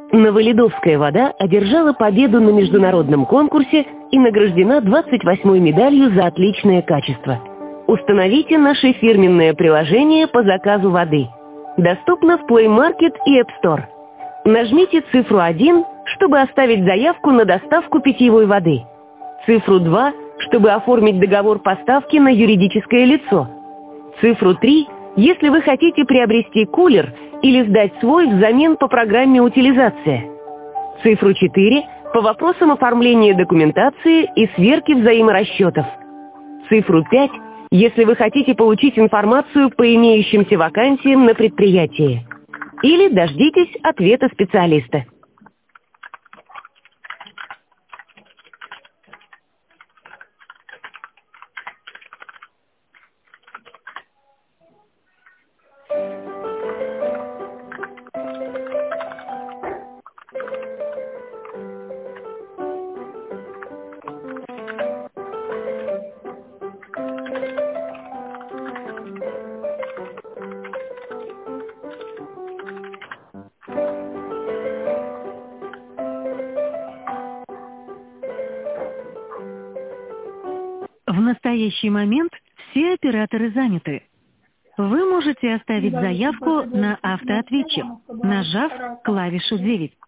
Новоледовская вода одержала победу на международном конкурсе и награждена 28-й медалью за отличное качество. Установите наше фирменное приложение по заказу воды. Доступно в Play Market и App Store. Нажмите цифру 1, чтобы оставить заявку на доставку питьевой воды. Цифру 2, чтобы оформить договор поставки на юридическое лицо. Цифру 3, если вы хотите приобрести кулер или сдать свой взамен по программе «Утилизация». Цифру 4 по вопросам оформления документации и сверки взаиморасчетов. Цифру 5, если вы хотите получить информацию по имеющимся вакансиям на предприятии. Или дождитесь ответа специалиста. В настоящий момент все операторы заняты. Вы можете оставить заявку на автоответчик, нажав клавишу 9.